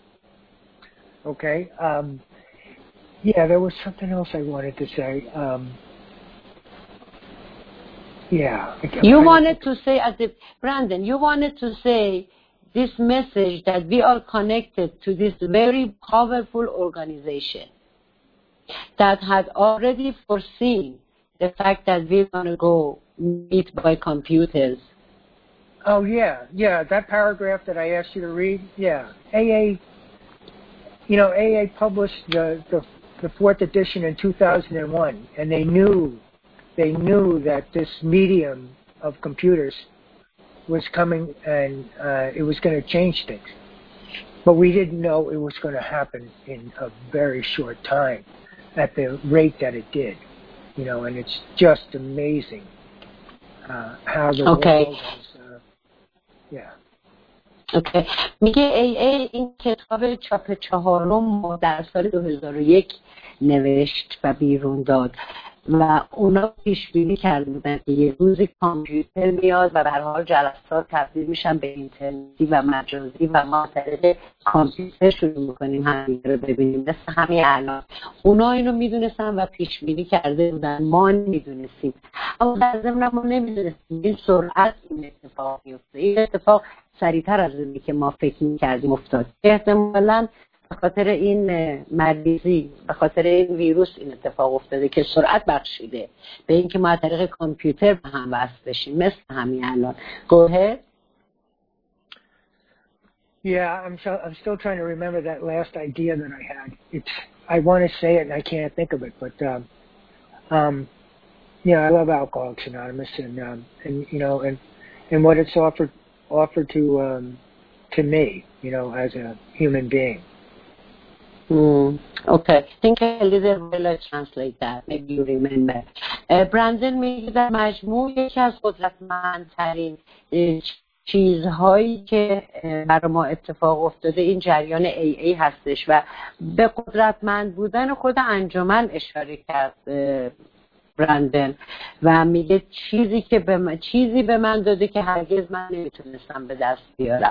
Okay. Um, yeah, there was something else I wanted to say. Um, Yeah. You wanted to say, as if, Brandon, you wanted to say this message that we are connected to this very powerful organization that had already foreseen the fact that we're going to go meet by computers. Oh, yeah. Yeah, that paragraph that I asked you to read, yeah. A A, you know, A A published the, the, the fourth edition in two thousand one, and they knew, they knew that this medium of computers was coming and uh, it was going to change things. But we didn't know it was going to happen in a very short time at the rate that it did. You know, and it's just amazing uh, how the okay. world is, uh, yeah. Okay. میگه ای ای این کتاب چاپ چهارم در سال دو هزار و یک نوشت و بیرون داد و اونا پیش بینی کرده بودن که یه روزی کامپیوتر میاد و به هر حال جلسات تبدیل میشن به اینترنتی و مجازی و ما طریق کامپیوتر شروع میکنیم همین رو ببینیم مثل همین الان. اونا اینو میدونستن و پیش بینی کرده بودن، ما نمیدونستیم. اما در ضمن ما نمیدونستیم این سرعت این اتفاق میفته. این اتفاق سریعتر از اونی که ما فکر میکردیم افتاد. احتمالاً به خاطر این مریضی، به خاطر این ویروس این اتفاق افتاده که سرعت بخشیده به اینکه ما از طریق کامپیوتر به هم وصل بشیم مثل همین الان. Go ahead. Yeah, I'm so, I'm still trying to remember that last idea that I had. It's I want to say it and I can't think of it, but um, um, you know, I love Alcoholics Anonymous and um, and you know and and what it's offered offered to um, to me, you know, as a human being. Mm, okay. I think a little bit I'll translate that. Maybe you remember. برندن میگه در مجموع یکی از قدرتمندترین چیزهایی که برای ما اتفاق افتاده این جریان ای ای هستش و به قدرتمند بودن خود انجمن اشاره کرد برندن و میگه چیزی که به من چیزی به من داده که هرگز من نمیتونستم به دست بیارم.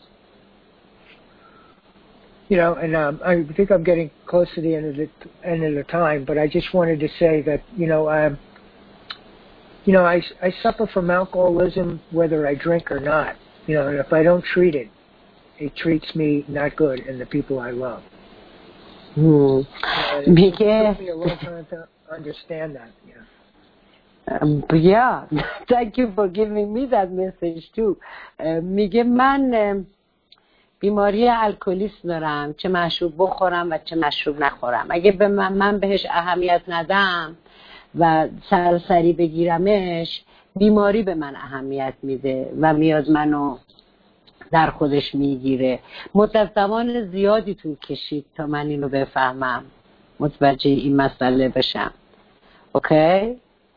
You know, and um, I think I'm getting close to the end of the end of the time, but I just wanted to say that you know, um, you know, I I suffer from alcoholism whether I drink or not. You know, and if I don't treat it, it treats me not good and the people I love. Hmm. And it took me a long time to understand that. Yeah. Um, yeah. Thank you for giving me that message too. میگه من بیماری الکلیسم دارم، چه مشروب بخورم و چه مشروب نخورم. اگه به من, من بهش اهمیت ندم و سرسری بگیرمش، بیماری به من اهمیت میده و میاد منو در خودش میگیره. مدت زمان زیادی طول کشید تا من اینو بفهمم، متوجه این مسئله بشم. Okay?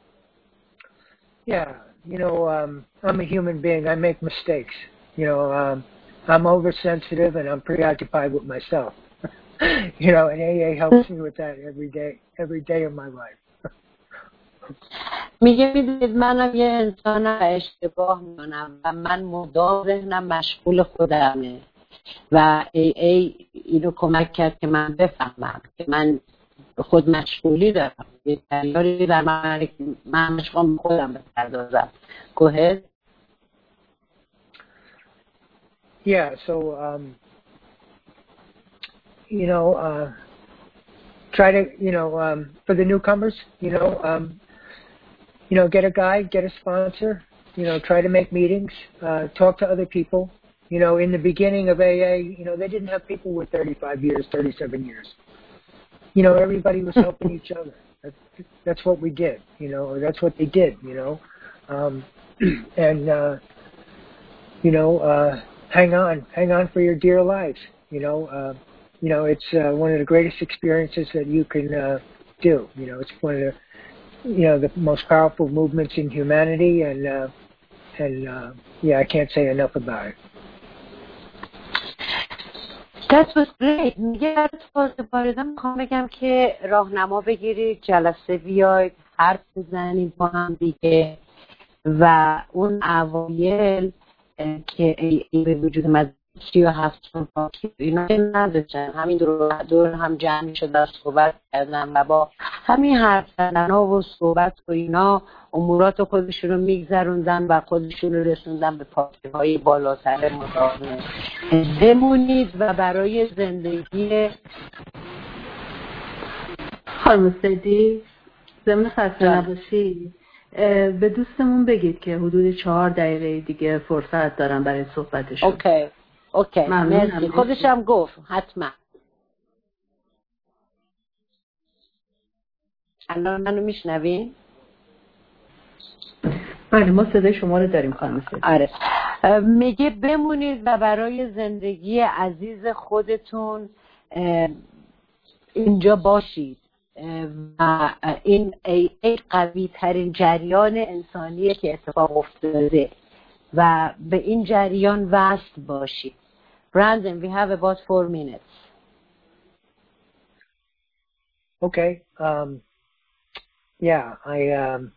Yeah, you know, um, I'm a human being. I make mistakes. You know, um, I'm oversensitive and I'm preoccupied with myself. You know, and A A helps me with that every day, every day of my life. میگه میدونید منم یه انسانم و اشتباه میکنم و من مدام ذهنم مشغول خودمه و ای ای اینو کمک کرد که من بفهمم که من خود مشغولی دارم، یه تیاری در من من مشغول خودم بپردازم. Go ahead. Yeah, so, um, you know, uh, try to, you know, um, for the newcomers, you know, um, you know, get a guide, get a sponsor, you know, try to make meetings, uh, talk to other people. You know, in the beginning of A A, you know, they didn't have people with thirty-five years, thirty-seven years. You know, everybody was helping each other. That's, that's what we did, you know, or that's what they did, you know. Um, and, uh, you know, uh, hang on, hang on for your dear lives. You know, uh, you know, it's uh, one of the greatest experiences that you can uh, do. You know, it's one of the, you know, the most powerful movements in humanity, and uh, and uh, yeah, I can't say enough about it. That was great. میگه تازه واردم میخوام بگم که راهنما بگیرید، جلسه بیاید، حرف بزنید با هم دیگه و اون اوایل که ای به وجود اومد سی و هفت اینا نداشتن، همین دور دور هم جمع شدن صحبت کردن و با همین حرف زدن ها و صحبت و اینا امورات خودشون رو میگذروندن و خودشون رو رسوندن به پارتی های بالاتر مدارن. بمونید و برای زندگی خانم سیدی ضمن خسته نباشی به دوستمون بگید که حدود چهار دقیقه دیگه فرصت دارم برای صحبتشون. اوکی اوکی مرسی. خودشم گفت حتما. الان منو میشنوین؟ بله ما صدای شما رو داریم خانم سیدی. آره میگه بمونید و برای زندگی عزیز خودتون اینجا باشید و این ای ای قوی ترین جریان انسانیه که اتفاق افتاده و به این جریان وصل باشید. Brandon, we have about four minutes. Okay. Um, yeah, I, um,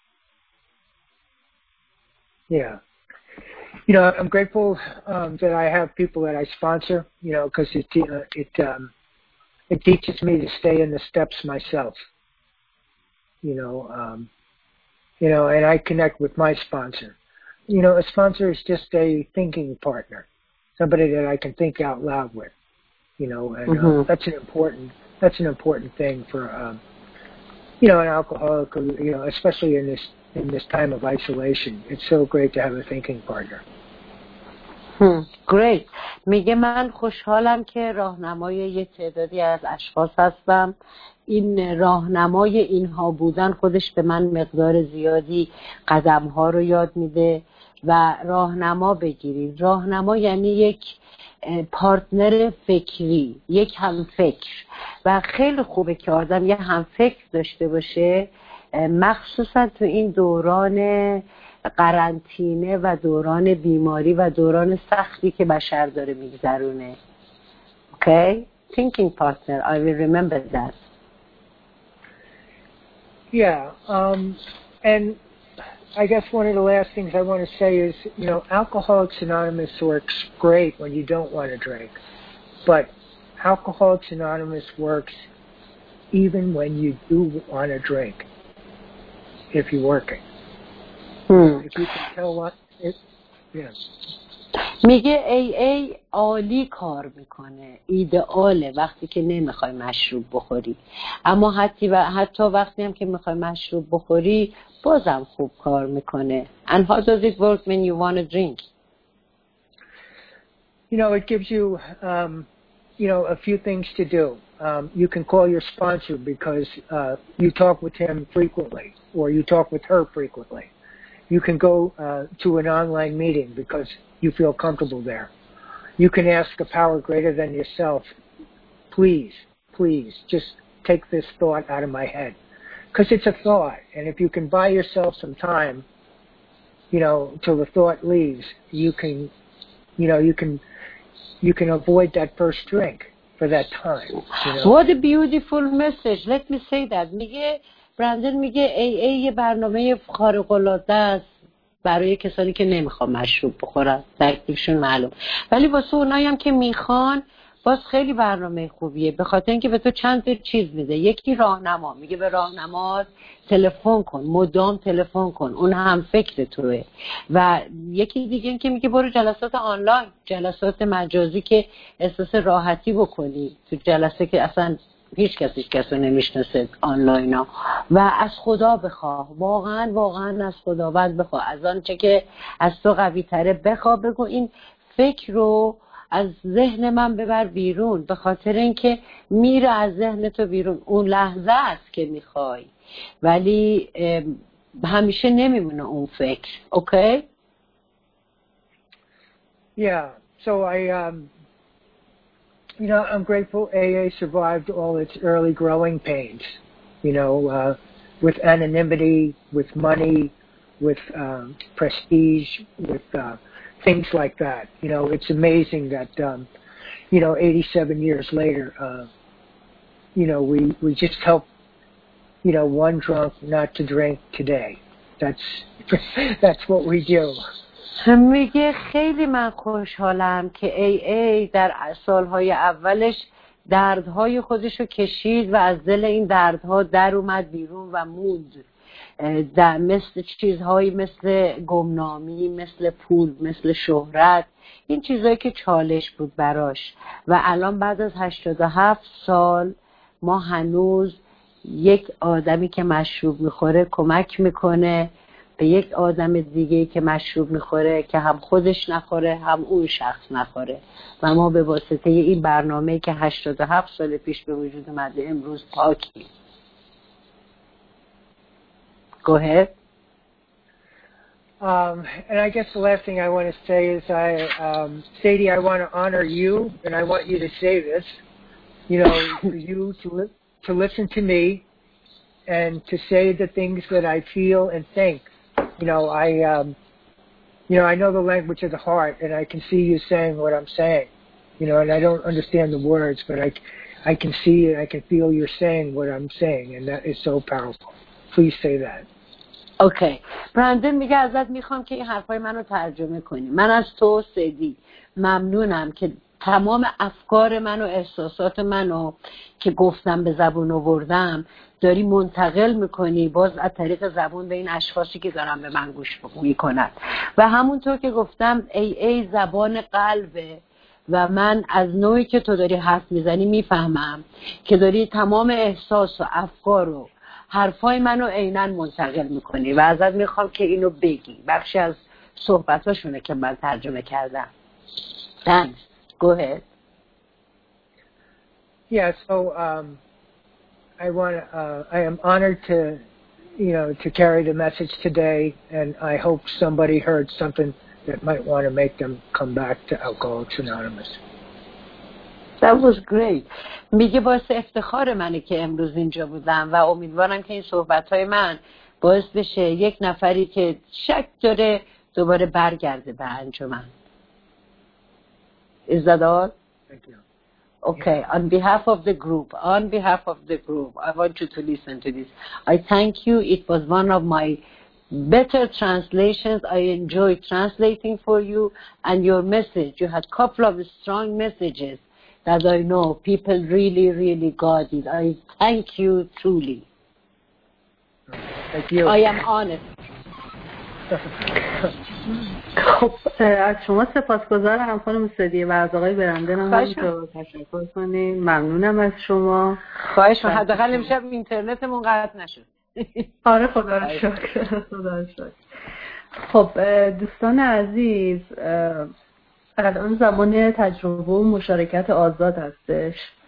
yeah. You know, I'm grateful um, that I have people that I sponsor, you know, because it, uh, it, um, it teaches me to stay in the steps myself, you know, um, you know, and I connect with my sponsor. You know, a sponsor is just a thinking partner, somebody that I can think out loud with, you know, and mm-hmm. uh, that's an important, that's an important thing for, um, you know, an alcoholic, you know, especially in this, in this time of isolation. It's so great to have a thinking partner. Hmm. Great. میگه من خوشحالم که راهنمای یه تعدادی از اشخاص هستم. این راهنمای اینها بودن خودش به من مقدار زیادی قدم‌ها رو یاد میده و راهنما بگیرید. راهنما یعنی یک پارتنر فکری، یک همفکر و خیلی خوبه که آدم یه همفکر داشته باشه، مخصوصا تو این دوران قرنطینه و دوران بیماری و دوران سختی که بشر داره میگذرونه. Okay? Thinking partner, I will remember that. Yeah, um, and I guess one of the last things I want to say is, you know, Alcoholics Anonymous works great when you don't want to drink, but Alcoholics Anonymous works even when you do want to drink, if you're working. Hmm. If you can tell what it, yeah. میگه ای ای عالی کار میکنه، ایدئاله وقتی که نمیخوای مشروب بخوری، اما حتی و حتی وقتی هم که میخوای مشروب بخوری بازم خوب کار میکنه. And how does it work when you want to drink? You know, it gives you, um, you know, a few things to do. Um, you can call your sponsor because uh, you talk with him frequently, or you talk with her frequently. You can go uh, to an online meeting because you feel comfortable there. You can ask a power greater than yourself, please, please, just take this thought out of my head. Because it's a thought, and if you can buy yourself some time, you know, till the thought leaves, you can, you know, you can, you can avoid that first drink for that time. You know? What a beautiful message. Let me say that. میگه برندن میگه ای ای یه برنامه خارق العاده است برای کسانی که نمیخوان مشروب بخورن، تکلیفشون معلوم، ولی واسه اونایی هم که میخوان باز خیلی برنامه خوبیه، به خاطر اینکه به تو چند تا چیز میده. یکی راهنما، میگه به راهنمات تلفن کن، مدام تلفن کن، اون هم فکر توئه. و یکی دیگه این که میگه برو جلسات آنلاین، جلسات مجازی که احساس راحتی بکنی، تو جلسه که اصلا هیچ کسی هیچ کسی رو نمیشناسه آنلاین ها، و از خدا بخواه، واقعا واقعا از خداوند بخواه، از آنچه که از تو قوی تره بخواه، بگو این فکر رو از ذهن من ببر بیرون، به خاطر اینکه میره از ذهن تو بیرون. اون لحظه است که میخوای، ولی همیشه نمیمونه اون فکر. اوکی؟ Yeah, so I um you know, I'm grateful A A survived all its early growing pains, you know, uh, with anonymity, with money, with um, prestige, with uh, things like that. You know, it's amazing that, um, you know, eighty-seven years later, uh, you know, we, we just help, you know, one drunk not to drink today. That's, that's what we do. میگه خیلی من خوشحالم که ای ای در سالهای اولش دردهای خودشو کشید و از دل این دردها در اومد بیرون و موند، در مثل چیزهایی مثل گمنامی، مثل پول، مثل شهرت، این چیزهایی که چالش بود براش. و الان بعد از هشتاد و هفت سال ما هنوز یک آدمی که مشروب میخوره کمک میکنه به یک آدم دیگه که مشروب میخوره که هم خودش نخوره هم اون شخص نخوره. و ما به واسطه این برنامه که هشتاد و هفت سال پیش به وجود اومده امروز پاکیم. Go ahead. Um, and I guess the last thing I want to say is, I, um, Sadie, I want to honor you, and I want you to say this, you know, for you to li- to listen to me and to say the things that I feel and think. You know, I, um, you know, I know the language of the heart, and I can see you saying what I'm saying, you know, and I don't understand the words, but I, I can see and I can feel you're saying what I'm saying, and that is so powerful. Please say that. اوکی. برندن میگه ازت میخوام که این حرفای منو ترجمه کنی. من از تو سیدی ممنونم که تمام افکار من و احساسات منو که گفتم به زبون آوردم داری منتقل میکنی باز از طریق زبون به این اشخاصی که دارن به من گوش میکنن. و همونطور که گفتم ای ای زبان قلبه و من از نوعی که تو داری حرف میزنی میفهمم که داری تمام احساس و افکار و حرفای منو عیناً منتقل میکنی و ازت میخوام که اینو بگی. بخشی از صحبتاشونه که من ترجمه کردم. Thanks. Go ahead. Yeah, so um, I want uh, I am honored to, you know, to carry the message today, and I hope somebody heard something that might want to make them come back to Alcoholics Anonymous. That was great. میگه باعث افتخار منه که امروز اینجا بودم و امیدوارم که این صحبت‌های من باعث بشه یک نفری که شک داره دوباره برگرده به انجمن. Is that all? Thank you. Okay, yeah. On behalf of the group, on behalf of the group, I want you to listen to this. I thank you. It was one of my better translations. I enjoyed translating for you and your message. You had a couple of strong messages that I know people really, really got it. I thank you truly. Thank you. I am honest. خب از شما سپاسگزارم خانم سدی و از آقای برندن هم همینطور تشکر کنیم. ممنونم از شما. خواهش می‌کنم. حداقل امشب اینترنتمون قطع نشد. آره خدا رو شکر. خدا رو شکر. خب دوستان عزیز الان زمان تجربه و مشارکت آزاد هستش.